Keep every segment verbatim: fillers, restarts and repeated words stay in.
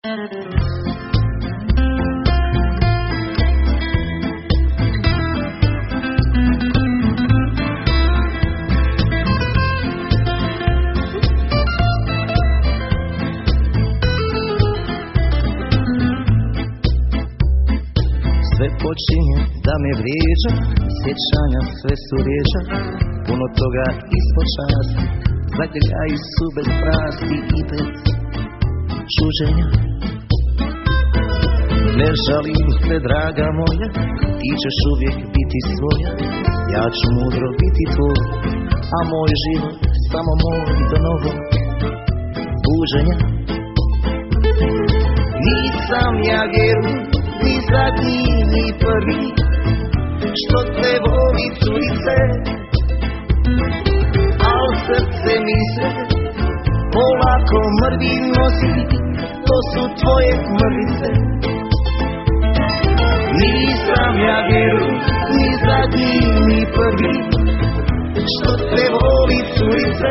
Sve počinje da me vrijeđa, sjećanja sve su rijeđa, puno toga ispod časti, zagrljaji su bez strasti i bez čuđenja. Ne žalim se, draga moja, ti ćeš uvijek biti svoja, ja ću mudro biti tvoj, a moj život samo moj do novog buđenja. Nisam ja vjeru, ni zadnji, ni prvi, što te voli curice, al srce mi se polako mrvi nosi, to su tvoje mrvice. Nisam ja vjeru, ni zadnji, ni prvi, što te voli curice,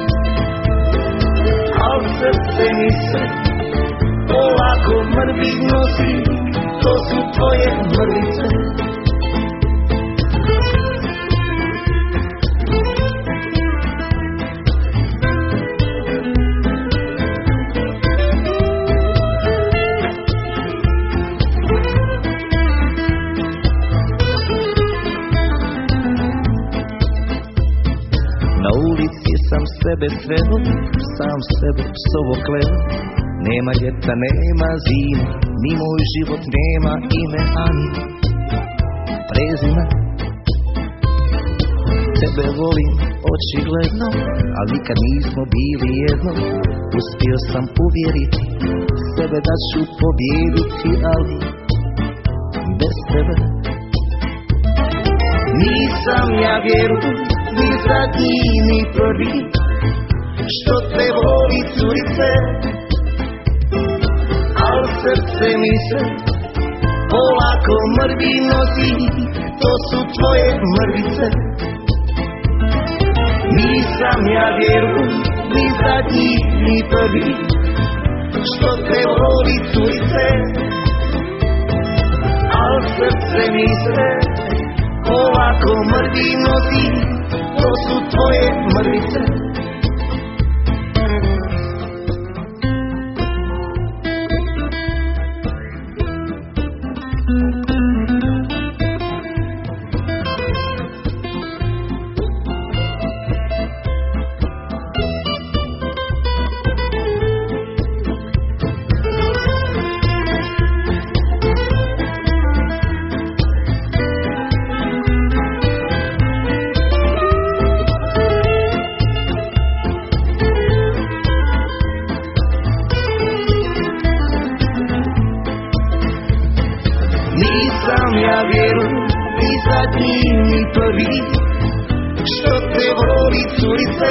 al srce mi se polako mrvi nosi, to su tvoje mrvice. Na ulici sam sebe sveo, sam sebe psovo kleo. Nema ljeta, nema zime, ni moj život nema ime ani prezime. Tebe volim očigledno, ali nikad nismo bili jedno. Uspio sam uvjeriti sebe da ću pobijediti, ali bez tebe. Nisam ja vjeru, ni zadnji, ni prvi, što te voli curice, al srce mi se polako mrvi nosi, to su tvoje mrvice. Nisam ja vjeru, ni zadnji, ni prvi, što te voli curice, al srce mi se polako mrvi nosi, to su tvoje mrvice. Nisam ja vjeru, ni zadnji, ni prvi, što te voli curice,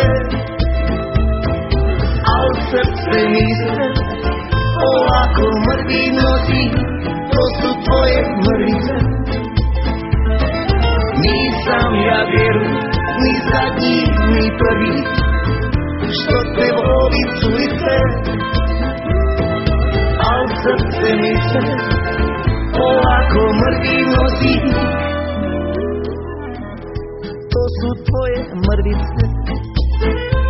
al srce mi se polako mrvi nosi, to su tvoje mrvice. Nisam ja vjeru, ni zadnji, ni prvi, što te voli curice, al srce mi se polako mrvi nosi, to su tvoje mrvice.